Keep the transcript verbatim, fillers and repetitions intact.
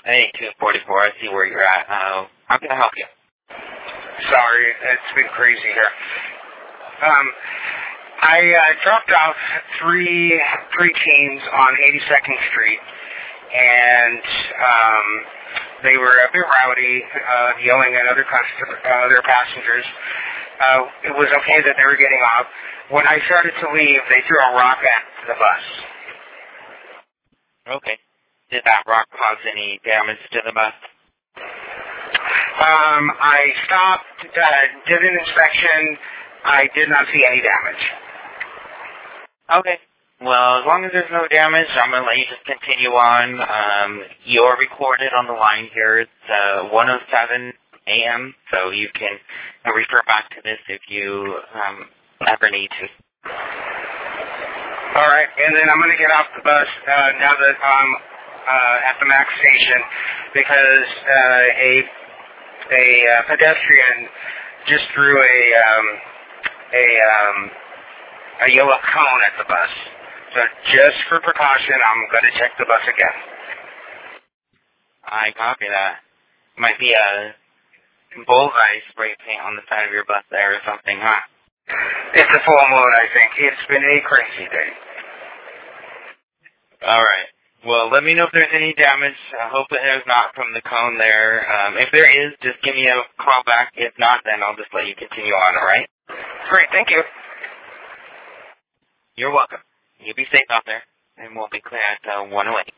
Hey, two forty-four, I see where you're at. Uh, how can I help you? Sorry, it's been crazy here. Um, I uh, dropped off three preteens on eighty-second Street, and um, they were a bit rowdy, uh, yelling at other customer, uh, other passengers. Uh, it was okay that they were getting off. When I started to leave, they threw a rock at the bus. Okay. Did that rock cause any damage to the bus? Um, I stopped, uh, did an inspection. I did not see any damage. Okay. Well, as long as there's no damage, I'm going to let you just continue on. Um, you're recorded on the line here. It's uh, one oh seven a.m., so you can uh, refer back to this if you um, ever need to. All right, and then I'm going to get off the bus uh, now that I'm uh, at the MAX station because uh, a a uh, pedestrian just threw a um, a um, a yellow cone at the bus. So just for precaution, I'm going to check the bus again. I copy that. Might be a bullseye spray paint on the side of your bus there or something, huh? It's a full moon, I think. It's been a crazy day. All right. Well, let me know if there's any damage. I hope that there's not from the cone there. Um, if there is, just give me a call back. If not, then I'll just let you continue on, all right? Great, thank you. You're welcome. You be safe out there, and we'll be clear at uh, one oh eight.